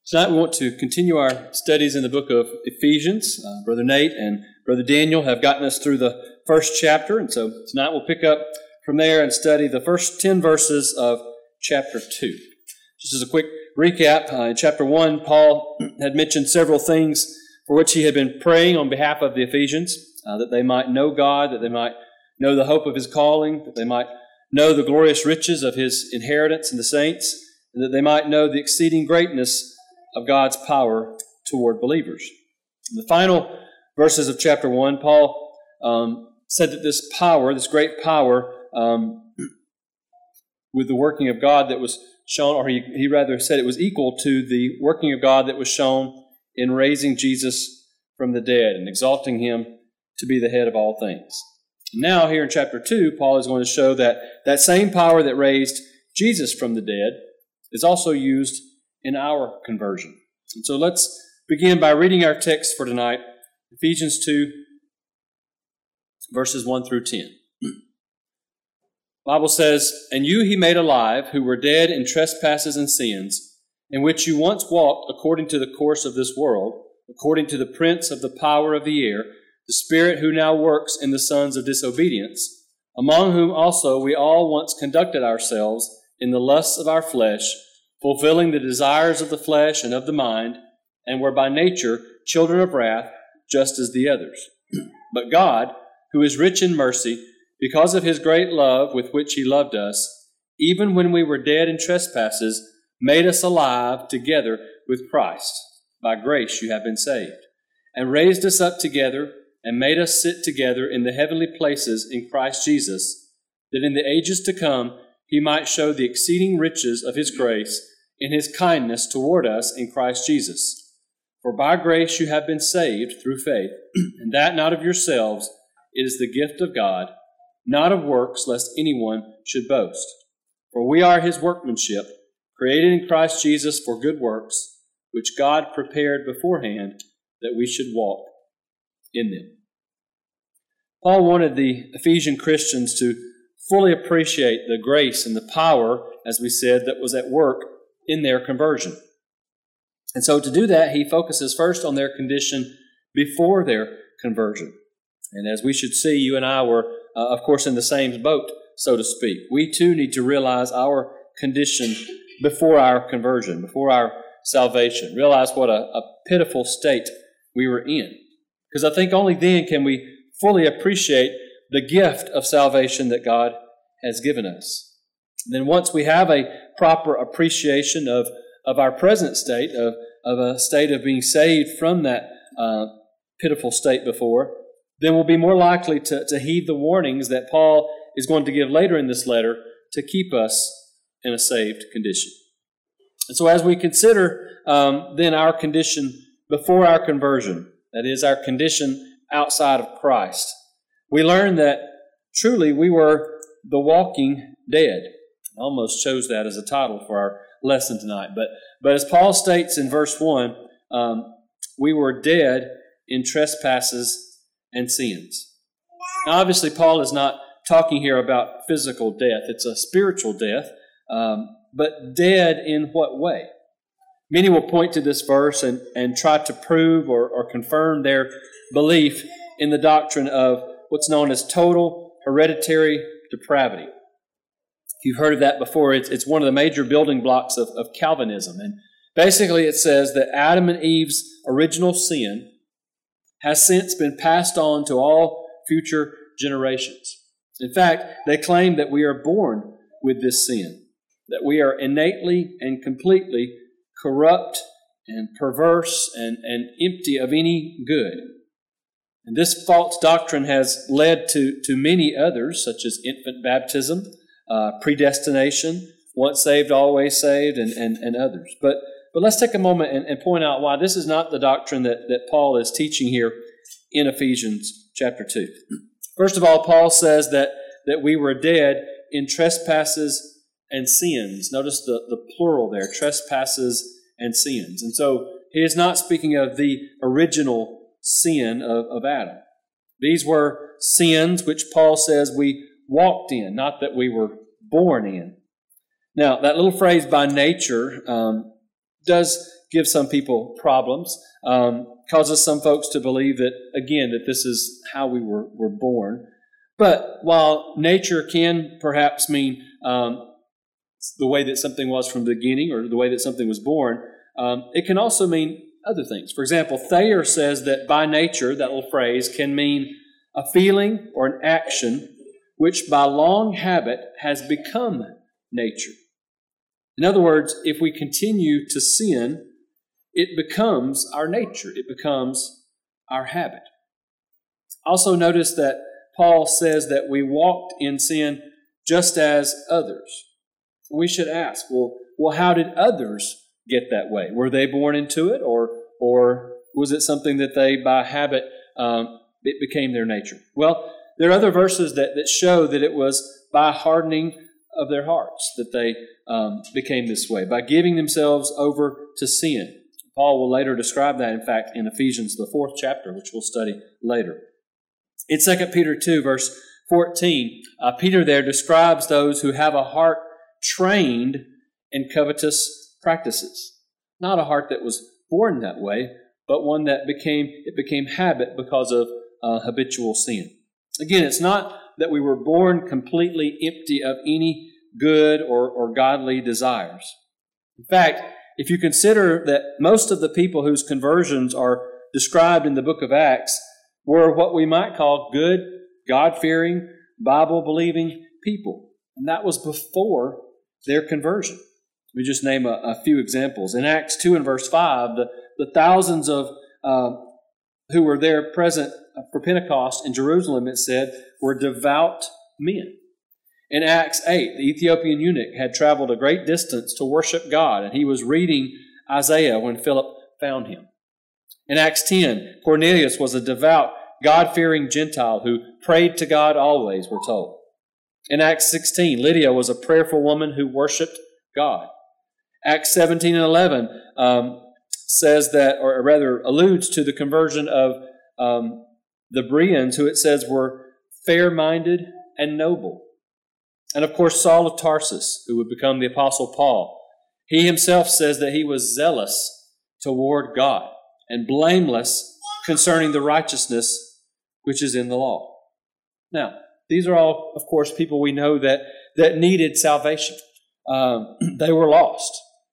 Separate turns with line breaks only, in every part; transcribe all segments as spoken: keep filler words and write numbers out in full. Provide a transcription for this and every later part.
Tonight we want to continue our studies in the book of Ephesians. Uh, Brother Nate and Brother Daniel have gotten us through the first chapter, and so tonight we'll pick up from there and study the first ten verses of chapter two. Just as a quick recap, uh, in chapter one, Paul had mentioned several things for which he had been praying on behalf of the Ephesians, uh, that they might know God, that they might know the hope of His calling, that they might know the glorious riches of His inheritance in the saints, and that they might know the exceeding greatness of God's power toward believers. In the final verses of chapter one, Paul um, said that this power, this great power, um, with the working of God that was shown, or he, he rather said it was equal to the working of God that was shown in raising Jesus from the dead and exalting Him to be the head of all things. And now here in chapter two, Paul is going to show that that same power that raised Jesus from the dead is also used in our conversion. And so let's begin by reading our text for tonight, Ephesians two, verses one through ten. The Bible says, "And you He made alive, who were dead in trespasses and sins, in which you once walked according to the course of this world, according to the prince of the power of the air, the spirit who now works in the sons of disobedience, among whom also we all once conducted ourselves in the lusts of our flesh, fulfilling the desires of the flesh and of the mind, and were by nature children of wrath, just as the others. But God, who is rich in mercy, because of His great love with which He loved us, even when we were dead in trespasses, made us alive together with Christ. By grace you have been saved, and raised us up together, and made us sit together in the heavenly places in Christ Jesus, that in the ages to come He might show the exceeding riches of His grace in His kindness toward us in Christ Jesus. For by grace you have been saved through faith, and that not of yourselves, it is the gift of God, not of works, lest anyone should boast. For we are His workmanship, created in Christ Jesus for good works, which God prepared beforehand that we should walk in them." Paul wanted the Ephesian Christians to fully appreciate the grace and the power, as we said, that was at work in their conversion. And so to do that, he focuses first on their condition before their conversion. And as we should see, you and I were, uh, of course, in the same boat, so to speak. We too need to realize our condition before our conversion, before our salvation. Realize what a, a pitiful state we were in. Because I think only then can we fully appreciate the gift of salvation that God has given us. And then once we have a proper appreciation of, of our present state, of, of a state of being saved from that uh, pitiful state before, then we'll be more likely to, to heed the warnings that Paul is going to give later in this letter to keep us in a saved condition. And so as we consider um, then our condition before our conversion, that is our condition outside of Christ, we learn that truly we were the walking dead. I almost chose that as a title for our lesson tonight. But, but as Paul states in verse one, um, we were dead in trespasses and sins. Now, obviously, Paul is not talking here about physical death. It's a spiritual death. Um, but dead in what way? Many will point to this verse and, and try to prove or, or confirm their belief in the doctrine of what's known as total hereditary depravity. If you've heard of that before, it's, it's one of the major building blocks of, of Calvinism. And basically it says that Adam and Eve's original sin has since been passed on to all future generations. In fact, they claim that we are born with this sin, that we are innately and completely corrupt and perverse and, and empty of any good. And this false doctrine has led to, to many others, such as infant baptism, uh, predestination, once saved, always saved, and, and, and others. But but let's take a moment and, and point out why this is not the doctrine that, that Paul is teaching here in Ephesians chapter two. First of all, Paul says that, that we were dead in trespasses and sins. Notice the, the plural there, trespasses and sins. And so he is not speaking of the original sin of, of Adam. These were sins which Paul says we walked in, not that we were born in. Now, that little phrase, by nature, um, does gives some people problems, um, causes some folks to believe that, again, that this is how we were, were born. But while nature can perhaps mean um, the way that something was from the beginning or the way that something was born, um, it can also mean other things. For example, Thayer says that by nature, that little phrase, can mean a feeling or an action which by long habit has become nature. In other words, if we continue to sin, it becomes our nature. It becomes our habit. Also notice that Paul says that we walked in sin just as others. We should ask, well, well, how did others get that way? Were they born into it, or or was it something that they, by habit, um, it became their nature? Well, there are other verses that, that show that it was by hardening of their hearts that they um, became this way, by giving themselves over to sin. Paul will later describe that, in fact, in Ephesians, the fourth chapter, which we'll study later. In Second Peter two, verse fourteen, uh, Peter there describes those who have a heart trained in covetous practices. Not a heart that was born that way, but one that became, it became habit because of uh, habitual sin. Again, it's not that we were born completely empty of any good or, or godly desires. In fact, if you consider that most of the people whose conversions are described in the book of Acts were what we might call good, God-fearing, Bible-believing people. And that was before their conversion. Let me just name a, a few examples. In Acts two and verse five, the, the thousands of uh, who were there present for Pentecost in Jerusalem, it said, were devout men. In Acts eight, the Ethiopian eunuch had traveled a great distance to worship God, and he was reading Isaiah when Philip found him. In Acts ten, Cornelius was a devout, God-fearing Gentile who prayed to God always, we're told. In Acts sixteen, Lydia was a prayerful woman who worshiped God. Acts seventeen and eleven um, says that, or rather alludes to the conversion of um, the Bereans, who it says were fair-minded and noble. And of course, Saul of Tarsus, who would become the Apostle Paul. He himself says that he was zealous toward God and blameless concerning the righteousness which is in the law. Now, these are all, of course, people we know that, that needed salvation. Um, they were lost.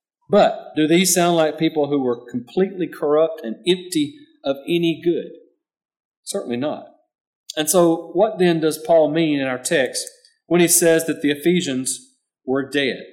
But do these sound like people who were completely corrupt and empty of any good? Certainly not. And so what then does Paul mean in our text when he says that the Ephesians were dead?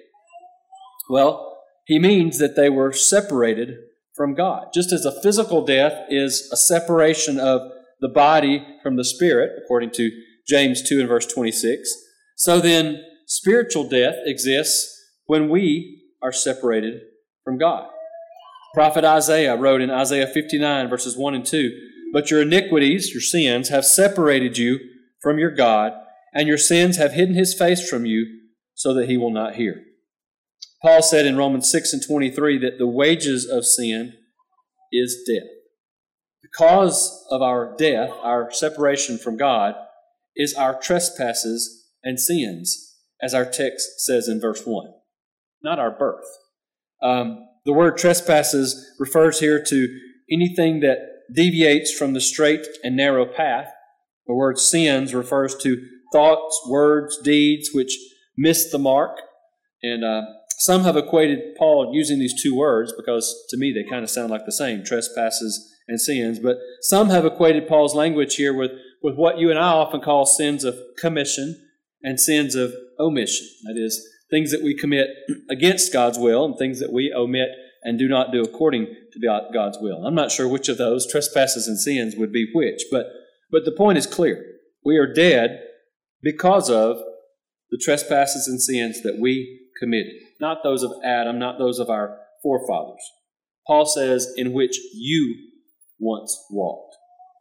Well, he means that they were separated from God. Just as a physical death is a separation of the body from the spirit, according to James two and verse twenty-six, so then spiritual death exists when we are separated from God. Prophet Isaiah wrote in Isaiah fifty-nine, verses one and two, "But your iniquities, your sins, have separated you from your God, and your sins have hidden his face from you so that he will not hear." Paul said in Romans six and twenty-three that the wages of sin is death. The cause of our death, our separation from God, is our trespasses and sins, as our text says in verse one, not our birth. Um, the word trespasses refers here to anything that deviates from the straight and narrow path. The word sins refers to thoughts, words, deeds which miss the mark. And uh, some have equated Paul using these two words because to me they kind of sound like the same, trespasses and sins. But some have equated Paul's language here with, with what you and I often call sins of commission and sins of omission. That is, things that we commit against God's will and things that we omit and do not do according to God's will. I'm not sure which of those, trespasses and sins, would be which, but, but the point is clear. We are dead because of the trespasses and sins that we committed. Not those of Adam, not those of our forefathers. Paul says, in which you once walked.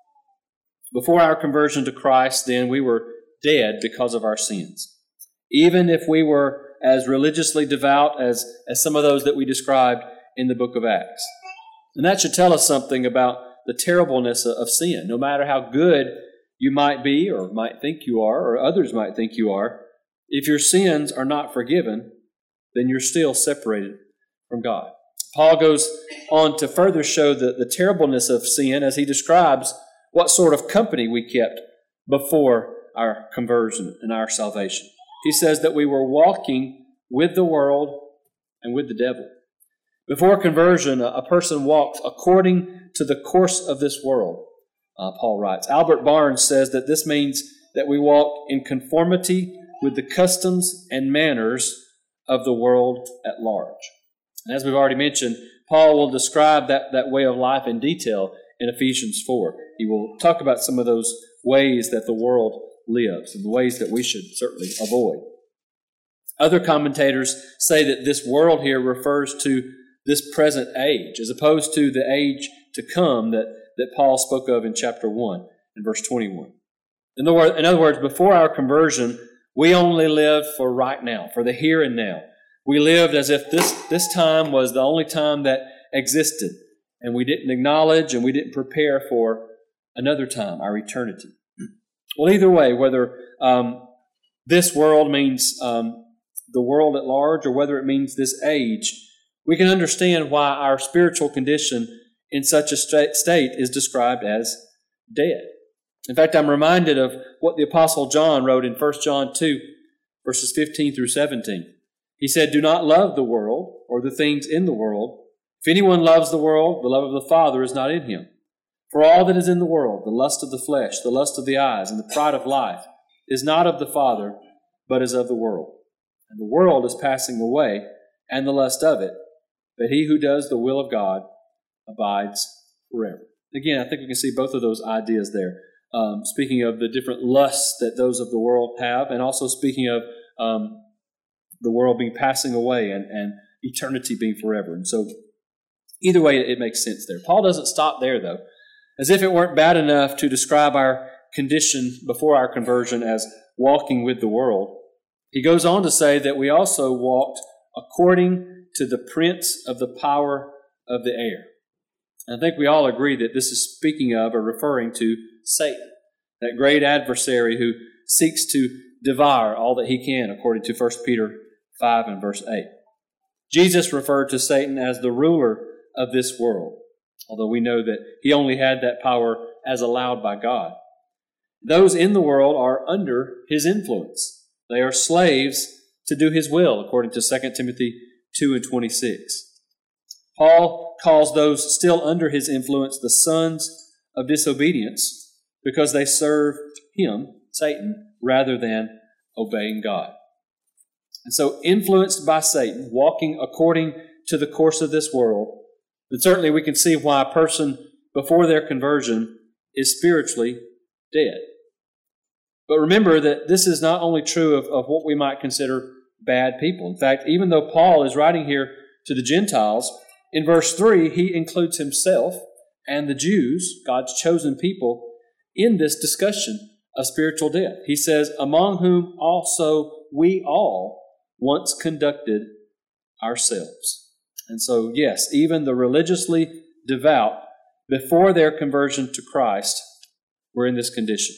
Before our conversion to Christ, then, we were dead because of our sins. Even if we were as religiously devout as, as some of those that we described in the book of Acts. And that should tell us something about the terribleness of sin. No matter how good you might be or might think you are or others might think you are, if your sins are not forgiven, then you're still separated from God. Paul goes on to further show the, the terribleness of sin as he describes what sort of company we kept before our conversion and our salvation. He says that we were walking with the world and with the devil. Before conversion, a person walked according to the course of this world, uh, Paul writes. Albert Barnes says that this means that we walk in conformity with the customs and manners of the world at large. And as we've already mentioned, Paul will describe that, that way of life in detail in Ephesians four. He will talk about some of those ways that the world lives and the ways that we should certainly avoid. Other commentators say that this world here refers to this present age, as opposed to the age to come that, that Paul spoke of in chapter one and verse twenty-one. In, the word, in other words, before our conversion, we only lived for right now, for the here and now. We lived as if this, this time was the only time that existed, and we didn't acknowledge and we didn't prepare for another time, our eternity. Well, either way, whether um, this world means um, the world at large or whether it means this age, we can understand why our spiritual condition in such a state is described as dead. In fact, I'm reminded of what the Apostle John wrote in First John two, verses fifteen through seventeen. He said, "Do not love the world or the things in the world. If anyone loves the world, the love of the Father is not in him. For all that is in the world, the lust of the flesh, the lust of the eyes, and the pride of life, is not of the Father, but is of the world. And the world is passing away, and the lust of it, but he who does the will of God abides forever." Again, I think we can see both of those ideas there. Um, speaking of the different lusts that those of the world have, and also speaking of um, the world being passing away and, and eternity being forever. And so either way, it makes sense there. Paul doesn't stop there, though. As if it weren't bad enough to describe our condition before our conversion as walking with the world, he goes on to say that we also walked according to the prince of the power of the air. And I think we all agree that this is speaking of or referring to Satan, that great adversary who seeks to devour all that he can, according to First Peter five and verse eight. Jesus referred to Satan as the ruler of this world, although we know that he only had that power as allowed by God. Those in the world are under his influence. They are slaves to do his will, according to Second Timothy two and twenty-six. Paul calls those still under his influence the sons of disobedience because they serve him, Satan, rather than obeying God. And so, influenced by Satan, walking according to the course of this world, then certainly we can see why a person before their conversion is spiritually dead. But remember that this is not only true of, of what we might consider bad people. In fact, even though Paul is writing here to the Gentiles, in verse three, he includes himself and the Jews, God's chosen people, in this discussion of spiritual death. He says, "Among whom also we all once conducted ourselves." And so, yes, even the religiously devout, before their conversion to Christ, were in this condition.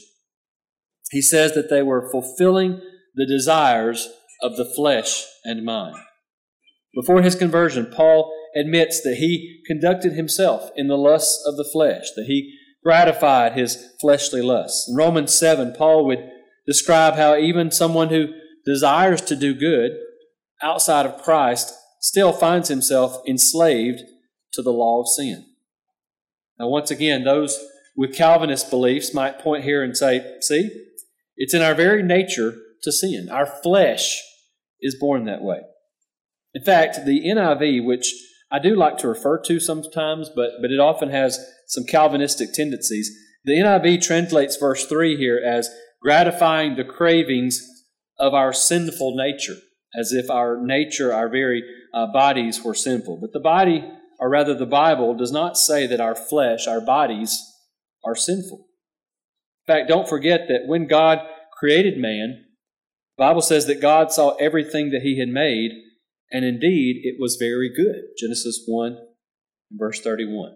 He says that they were fulfilling the desires of the flesh and mind. Before his conversion, Paul admits that he conducted himself in the lusts of the flesh, that he gratified his fleshly lusts. In Romans seven, Paul would describe how even someone who desires to do good outside of Christ still finds himself enslaved to the law of sin. Now, once again, those with Calvinist beliefs might point here and say, see, it's in our very nature to sin. Our flesh is born that way. In fact, the N I V, which I do like to refer to sometimes, but, but it often has some Calvinistic tendencies. The N I V translates verse three here as gratifying the cravings of our sinful nature, as if our nature, our very uh, bodies were sinful. But the body, or rather the Bible, does not say that our flesh, our bodies, are sinful. In fact, don't forget that when God created man, the Bible says that God saw everything that he had made, and indeed it was very good. Genesis one, verse thirty-one.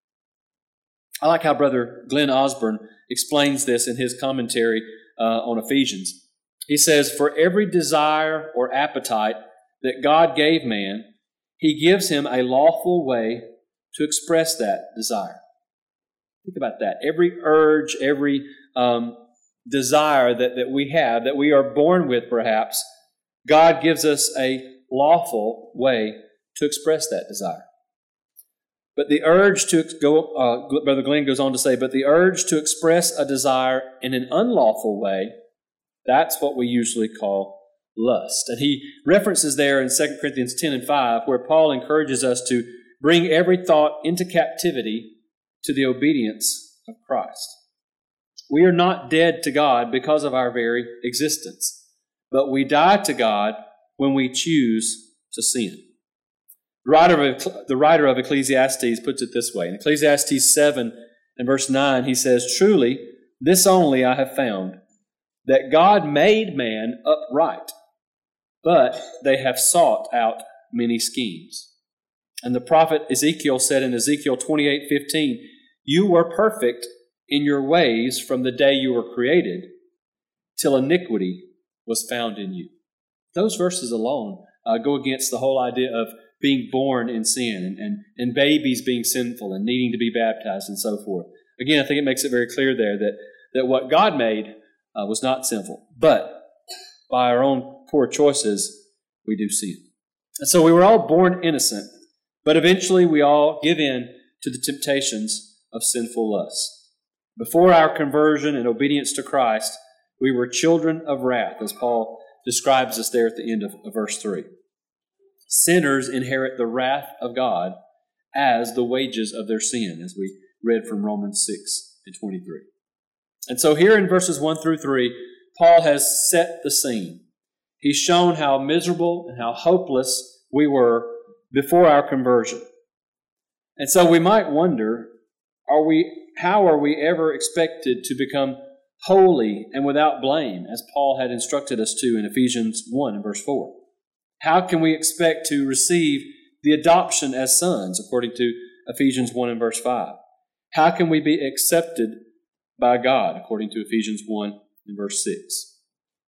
I like how Brother Glenn Osborne explains this in his commentary uh, on Ephesians. He says, "For every desire or appetite that God gave man, He gives him a lawful way to express that desire. Think about that. Every urge, every um, desire that, that we have, that we are born with perhaps, God gives us a lawful way to express that desire. But the urge to go, uh, Brother Glenn goes on to say, but the urge to express a desire in an unlawful way, that's what we usually call lust. And he references there in Second Corinthians ten and five, where Paul encourages us to bring every thought into captivity to the obedience of Christ. We are not dead to God because of our very existence, but we die to God when we choose to sin. The writer of, the writer of Ecclesiastes puts it this way. In Ecclesiastes seven and verse nine, he says, "Truly, this only I have found, that God made man upright, but they have sought out many schemes." And the prophet Ezekiel said in Ezekiel twenty-eight fifteen, "You were perfect in your ways from the day you were created, till iniquity was found in you." Those verses alone uh, go against the whole idea of being born in sin and, and, and babies being sinful and needing to be baptized and so forth. Again, I think it makes it very clear there that, that what God made uh, was not sinful. But by our own poor choices, we do sin. And so we were all born innocent, but eventually we all give in to the temptations of sinful lusts. Before our conversion and obedience to Christ, we were children of wrath, as Paul describes us there at the end of, of verse three. Sinners inherit the wrath of God as the wages of their sin, as we read from Romans six and twenty-three. And so here in verses one through three, Paul has set the scene. He's shown how miserable and how hopeless we were before our conversion. And so we might wonder, are we, how are we ever expected to become holy and without blame, as Paul had instructed us to in Ephesians one and verse four? How can we expect to receive the adoption as sons, according to Ephesians one and verse five? How can we be accepted by God, according to Ephesians one and verse six?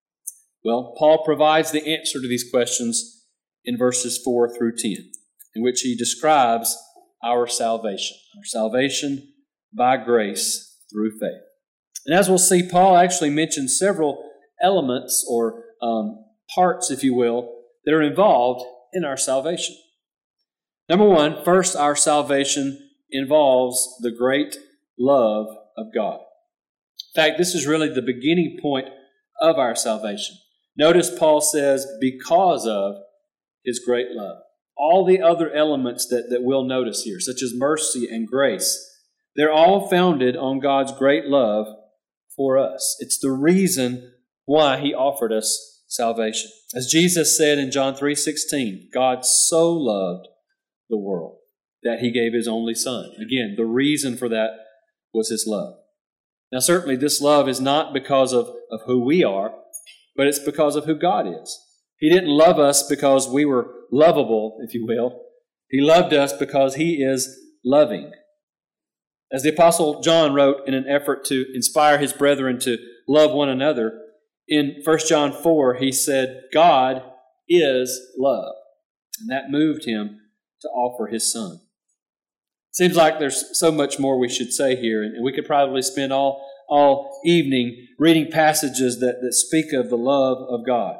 Well, Paul provides the answer to these questions in verses four through ten, in which he describes our salvation, our salvation by grace through faith. And as we'll see, Paul actually mentions several elements or um, parts, if you will, that are involved in our salvation. Number one, first, our salvation involves the great love of God. In fact, this is really the beginning point of our salvation. Notice Paul says, because of his great love. All the other elements that, that we'll notice here, such as mercy and grace, they're all founded on God's great love for us. It's the reason why he offered us salvation. As Jesus said in John three sixteen, God so loved the world that he gave his only Son. Again, the reason for that was his love. Now, certainly this love is not because of, of who we are, but it's because of who God is. He didn't love us because we were lovable, if you will. He loved us because he is loving. As the Apostle John wrote in an effort to inspire his brethren to love one another, in First John four, he said, God is love. And that moved him to offer his Son. Seems like there's so much more we should say here, and we could probably spend all, all evening reading passages that, that speak of the love of God.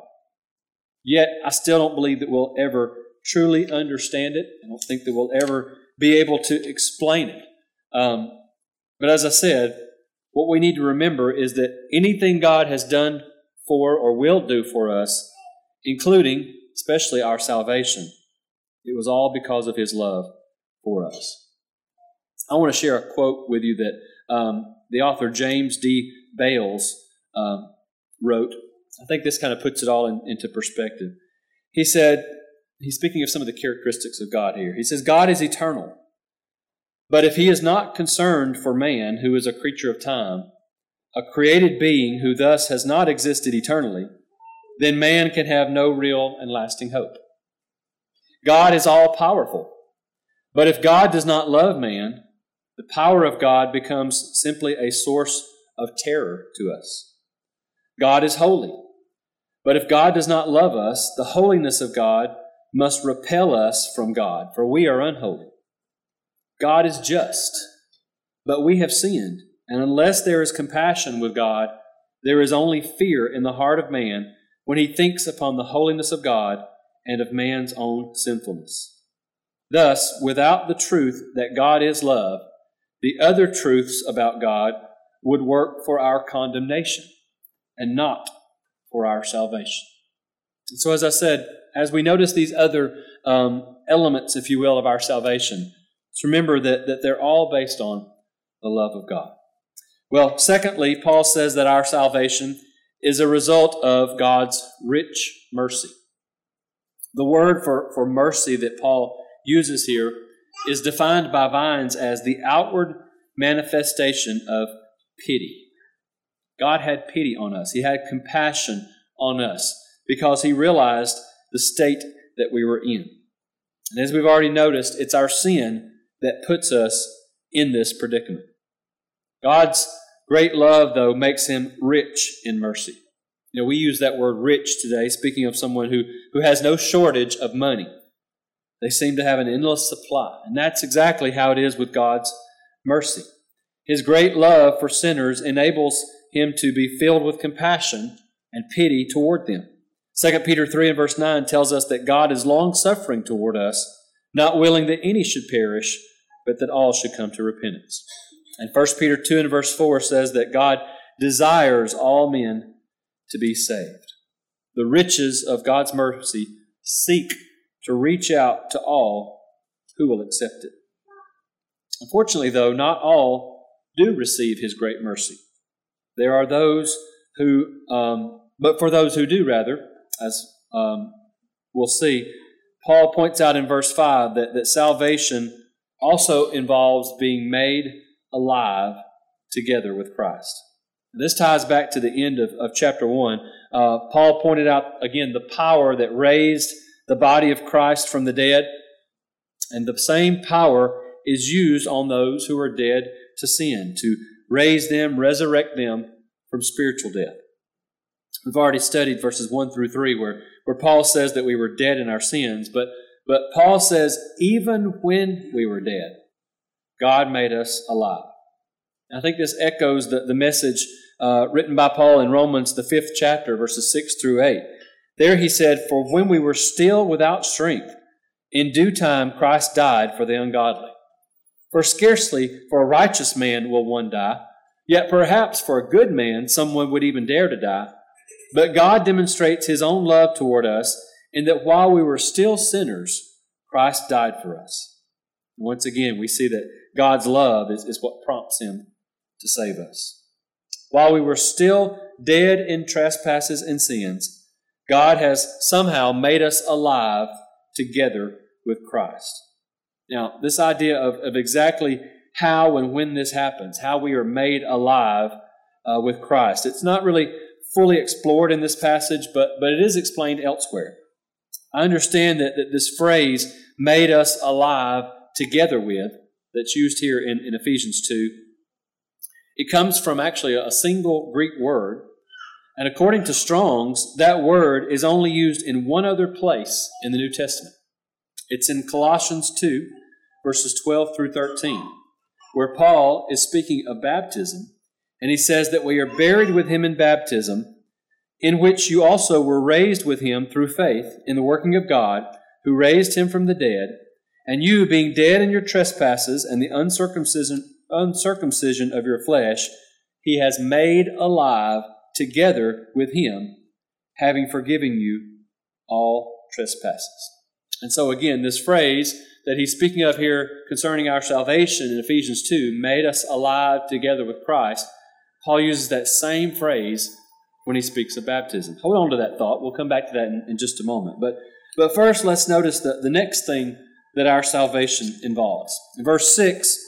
Yet, I still don't believe that we'll ever truly understand it. I don't think that we'll ever be able to explain it. Um, but as I said, what we need to remember is that anything God has done for or will do for us, including especially our salvation, it was all because of his love for us. I want to share a quote with you that um, the author James D. Bales um, wrote. I think this kind of puts it all in, into perspective. He said, he's speaking of some of the characteristics of God here. He says, God is eternal. But if he is not concerned for man, who is a creature of time, a created being who thus has not existed eternally, then man can have no real and lasting hope. God is all-powerful. But if God does not love man, the power of God becomes simply a source of terror to us. God is holy. But if God does not love us, the holiness of God must repel us from God, for we are unholy. God is just, but we have sinned, and unless there is compassion with God, there is only fear in the heart of man when he thinks upon the holiness of God and of man's own sinfulness. Thus, without the truth that God is love, the other truths about God would work for our condemnation and not for our salvation. And so, as I said, as we notice these other um, elements, if you will, of our salvation, let's remember that, that they're all based on the love of God. Well, secondly, Paul says that our salvation is a result of God's rich mercy. The word for, for mercy that Paul uses here is defined by Vines as the outward manifestation of pity. God had pity on us. He had compassion on us because he realized the state that we were in. And as we've already noticed, it's our sin that puts us in this predicament. God's great love, though, makes him rich in mercy. You know, we use that word rich today, speaking of someone who, who has no shortage of money. They seem to have an endless supply. And that's exactly how it is with God's mercy. His great love for sinners enables him to be filled with compassion and pity toward them. Second Peter three and verse nine tells us that God is long-suffering toward us, not willing that any should perish, but that all should come to repentance. And First Peter two and verse four says that God desires all men to be saved. The riches of God's mercy seek to reach out to all who will accept it. Unfortunately, though, not all do receive his great mercy. There are those who, um, but for those who do, rather, as um, we'll see, Paul points out in verse five that, that salvation also involves being made alive together with Christ. This ties back to the end of, of chapter one. Uh, Paul pointed out, again, the power that raised the body of Christ from the dead, and the same power is used on those who are dead to sin, to raise them, resurrect them from spiritual death. We've already studied verses one through three where, where Paul says that we were dead in our sins, but, but Paul says even when we were dead, God made us alive. I think this echoes the, the message uh, written by Paul in Romans, the fifth chapter, verses six through eight. There he said, "For when we were still without strength, in due time Christ died for the ungodly. For scarcely for a righteous man will one die, yet perhaps for a good man someone would even dare to die. But God demonstrates his own love toward us in that while we were still sinners, Christ died for us." Once again, we see that God's love is, is what prompts him to save us. While we were still dead in trespasses and sins, God has somehow made us alive together with Christ. Now, this idea of, of exactly how and when this happens, how we are made alive uh, with Christ, it's not really fully explored in this passage, but, but it is explained elsewhere. I understand that, that this phrase, made us alive together with, that's used here in, in Ephesians two, it comes from actually a single Greek word. And according to Strong's, that word is only used in one other place in the New Testament. It's in Colossians two, verses twelve through thirteen, where Paul is speaking of baptism, and he says that we are buried with him in baptism, in which you also were raised with him through faith in the working of God, who raised him from the dead, and you, being dead in your trespasses and the uncircumcision, uncircumcision of your flesh, he has made alive together with him, having forgiven you all trespasses. And so again, this phrase that he's speaking of here concerning our salvation in Ephesians two, made us alive together with Christ, Paul uses that same phrase when he speaks of baptism. Hold on to that thought. We'll come back to that in, in just a moment. But, but first, let's notice the, the next thing that our salvation involves. In verse six,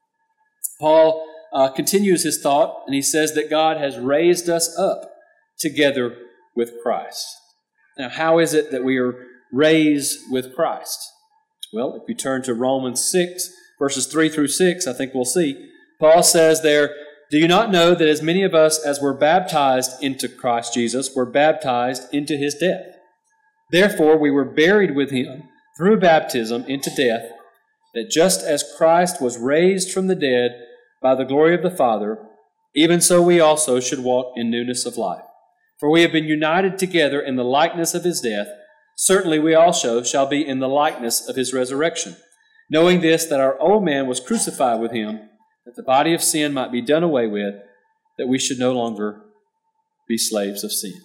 Paul uh, continues his thought, and he says that God has raised us up together with Christ. Now, how is it that we are raised with Christ? Well, if you turn to Romans six, verses three through six, I think we'll see. Paul says there, "Do you not know that as many of us as were baptized into Christ Jesus were baptized into his death? Therefore we were buried with him through baptism into death, that just as Christ was raised from the dead by the glory of the Father, even so we also should walk in newness of life. For we have been united together in the likeness of his death. Certainly we also shall be in the likeness of his resurrection, knowing this, that our old man was crucified with him, that the body of sin might be done away with, that we should no longer be slaves of sin.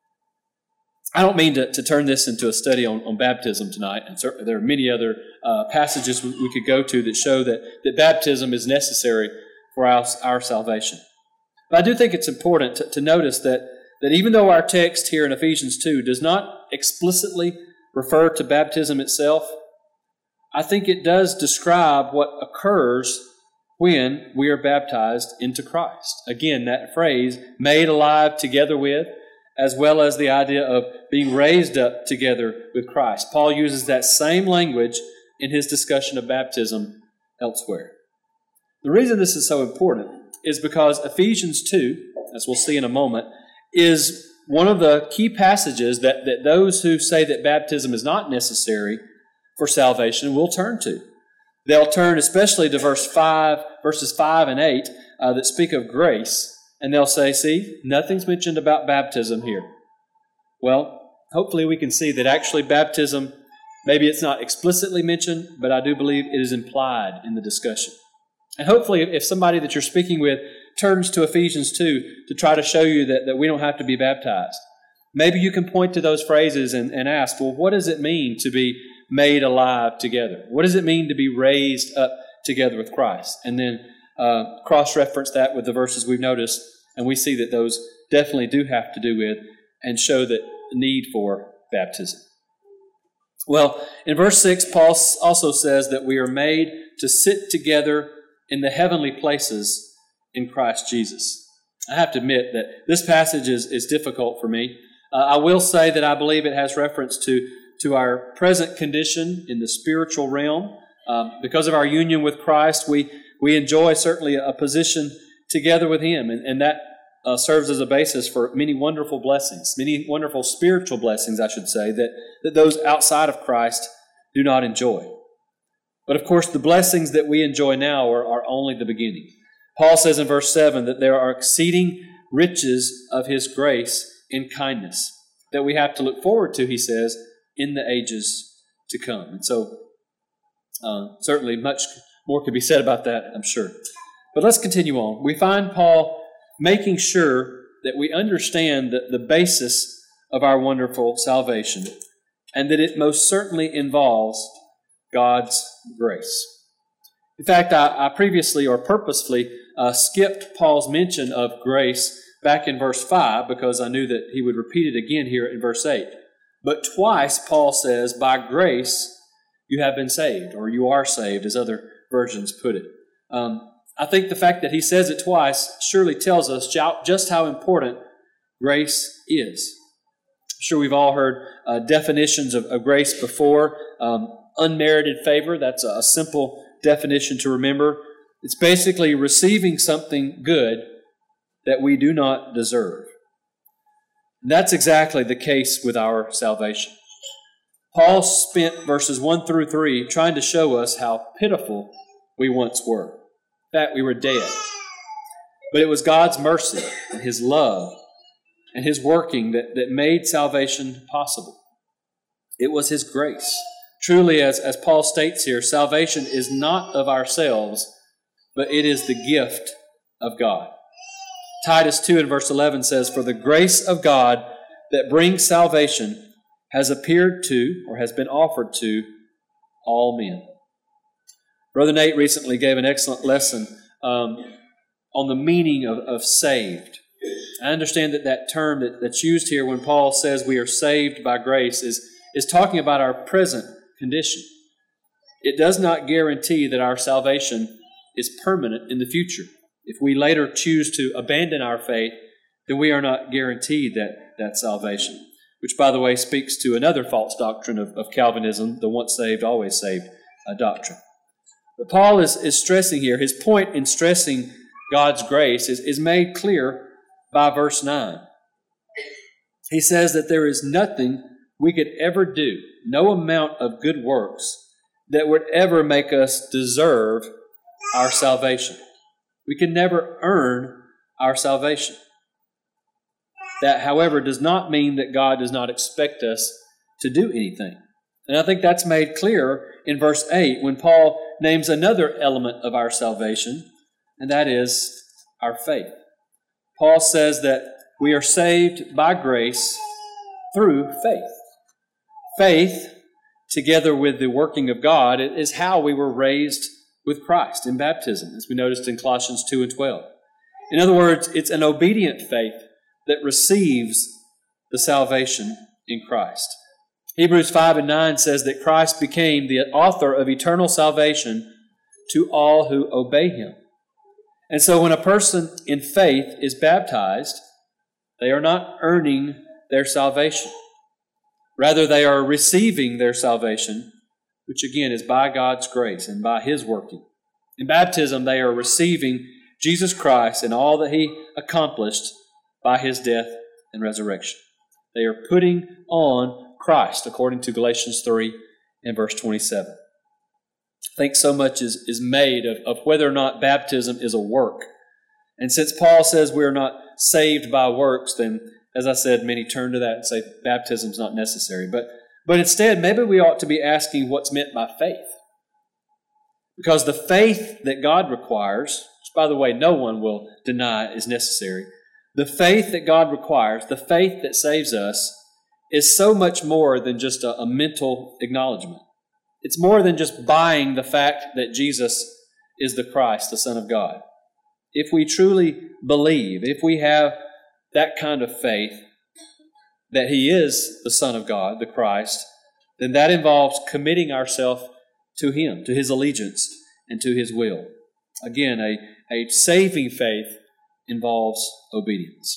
I don't mean to, to turn this into a study on, on baptism tonight, and certainly there are many other uh, passages we, we could go to that show that, that baptism is necessary for our, our salvation. But I do think it's important to, to notice that, that even though our text here in Ephesians two does not explicitly refer to baptism itself, I think it does describe what occurs when we are baptized into Christ. Again, that phrase, made alive together with, as well as the idea of being raised up together with Christ. Paul uses that same language in his discussion of baptism elsewhere. The reason this is so important is because Ephesians two, as we'll see in a moment, is one of the key passages that, that those who say that baptism is not necessary for salvation will turn to. They'll turn especially to verse five, verses five and eight uh, that speak of grace. And they'll say, see, nothing's mentioned about baptism here. Well, hopefully we can see that actually baptism, maybe it's not explicitly mentioned, but I do believe it is implied in the discussion. And hopefully if somebody that you're speaking with turns to Ephesians two to try to show you that, that we don't have to be baptized, maybe you can point to those phrases and, and ask, well, what does it mean to be made alive together? What does it mean to be raised up together with Christ? And then uh, cross-reference that with the verses we've noticed, and we see that those definitely do have to do with and show that need for baptism. Well, in verse six, Paul also says that we are made to sit together in the heavenly places in Christ Jesus. I have to admit that this passage is, is difficult for me. Uh, I will say that I believe it has reference to, to our present condition in the spiritual realm. Um, because of our union with Christ, we, we enjoy certainly a position together with him, and, and that uh, serves as a basis for many wonderful blessings, many wonderful spiritual blessings, I should say, that, that those outside of Christ do not enjoy. But of course, the blessings that we enjoy now are, are only the beginning. Paul says in verse seven that there are exceeding riches of his grace in kindness that we have to look forward to, he says, in the ages to come. And so, uh, certainly much more could be said about that, I'm sure. But let's continue on. We find Paul making sure that we understand the, the basis of our wonderful salvation, and that it most certainly involves God's grace. In fact, I, I previously or purposefully uh, skipped Paul's mention of grace back in verse five because I knew that he would repeat it again here in verse eight. But twice Paul says, by grace you have been saved, or you are saved, as other versions put it. Um, I think the fact that he says it twice surely tells us just how important grace is. I'm sure we've all heard uh, definitions of, of grace before. Um, unmerited favor, that's a simple definition to remember. It's basically receiving something good that we do not deserve. And that's exactly the case with our salvation. Paul spent verses one through three trying to show us how pitiful we once were. In fact, we were dead. But it was God's mercy and his love and his working that, that made salvation possible. It was his grace. Truly, as, as Paul states here, salvation is not of ourselves, but it is the gift of God. Titus two and verse eleven says, for the grace of God that brings salvation has appeared to, or has been offered to, all men. Brother Nate recently gave an excellent lesson um, on the meaning of, of saved. I understand that that term that, that's used here when Paul says we are saved by grace is, is talking about our present condition. It does not guarantee that our salvation is permanent in the future. If we later choose to abandon our faith, then we are not guaranteed that, that salvation, which, by the way, speaks to another false doctrine of, of Calvinism, the once saved, always saved uh, doctrine. But Paul is, is stressing here, his point in stressing God's grace is, is made clear by verse nine. He says that there is nothing we could ever do, no amount of good works that would ever make us deserve our salvation. We can never earn our salvation. That, however, does not mean that God does not expect us to do anything. And I think that's made clear in verse eight when Paul names another element of our salvation, and that is our faith. Paul says that we are saved by grace through faith. Faith, together with the working of God, is how we were raised with Christ in baptism, as we noticed in Colossians two and twelve. In other words, it's an obedient faith that receives the salvation in Christ. Hebrews five and nine says that Christ became the author of eternal salvation to all who obey Him. And so when a person in faith is baptized, they are not earning their salvation. Rather, they are receiving their salvation, which again is by God's grace and by His working. In baptism, they are receiving Jesus Christ and all that He accomplished by His death and resurrection. They are putting on Christ, according to Galatians three and verse twenty-seven. I think so much is, is made of, of whether or not baptism is a work. And since Paul says we are not saved by works, then, as I said, many turn to that and say baptism is not necessary. But, but instead, maybe we ought to be asking what's meant by faith. Because the faith that God requires, which, by the way, no one will deny is necessary, the faith that God requires, the faith that saves us, is so much more than just a, a mental acknowledgement. It's more than just buying the fact that Jesus is the Christ, the Son of God. If we truly believe, if we have that kind of faith that He is the Son of God, the Christ, then that involves committing ourselves to Him, to His allegiance, and to His will. Again, a, a saving faith involves obedience.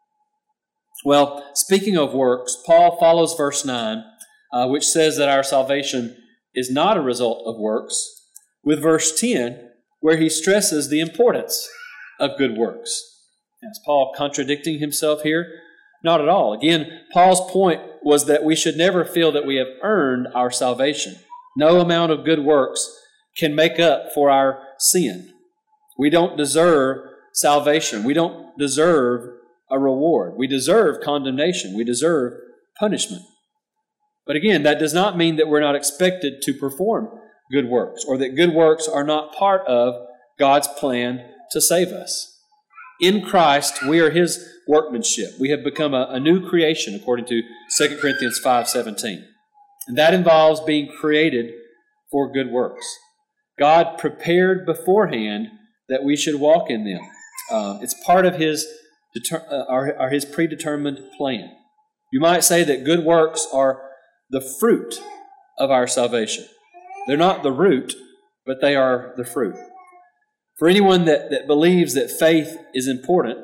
Well, speaking of works, Paul follows verse nine, uh, which says that our salvation is not a result of works, with verse ten, where he stresses the importance of good works. Is Paul contradicting himself here? Not at all. Again, Paul's point was that we should never feel that we have earned our salvation. No amount of good works can make up for our sin. We don't deserve salvation. We don't deserve a reward. We deserve condemnation. We deserve punishment. But again, that does not mean that we're not expected to perform good works, or that good works are not part of God's plan to save us. In Christ, we are His workmanship. We have become a, a new creation, according to Second Corinthians five seventeen. And that involves being created for good works. God prepared beforehand that we should walk in them. Uh, it's part of His Deter, uh, are, are His predetermined plan. You might say that good works are the fruit of our salvation. They're not the root, but they are the fruit. For anyone that, that believes that faith is important,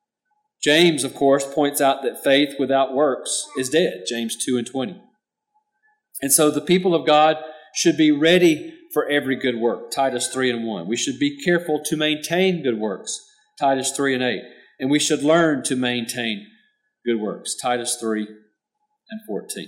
James, of course, points out that faith without works is dead, James two and twenty. And so the people of God should be ready for every good work, Titus three and one. We should be careful to maintain good works, Titus three and eight. And we should learn to maintain good works, Titus three and fourteen.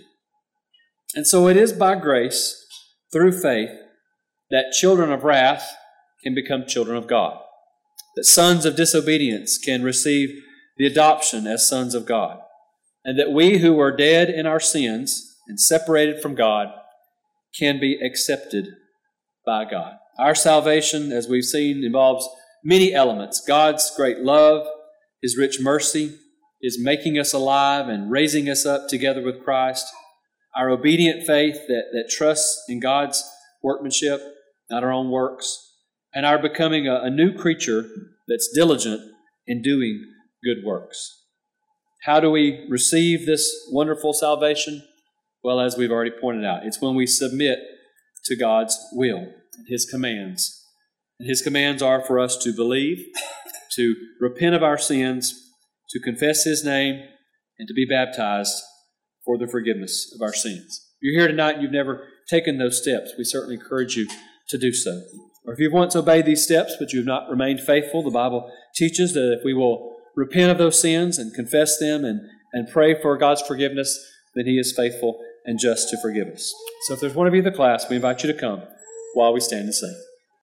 And so it is by grace, through faith, that children of wrath can become children of God. That sons of disobedience can receive the adoption as sons of God. And that we who are dead in our sins and separated from God can be accepted by God. Our salvation, as we've seen, involves many elements. God's great love, His rich mercy, His making us alive and raising us up together with Christ, our obedient faith that, that trusts in God's workmanship, not our own works, and our becoming a, a new creature that's diligent in doing good works. How do we receive this wonderful salvation? Well, as we've already pointed out, it's when we submit to God's will and His commands. And His commands are for us to believe, to repent of our sins, to confess His name, and to be baptized for the forgiveness of our sins. If you're here tonight and you've never taken those steps, we certainly encourage you to do so. Or if you've once obeyed these steps but you've not remained faithful, the Bible teaches that if we will repent of those sins and confess them and, and pray for God's forgiveness, then he is faithful and just to forgive us. So if there's one of you in the class, we invite you to come while we stand and sing.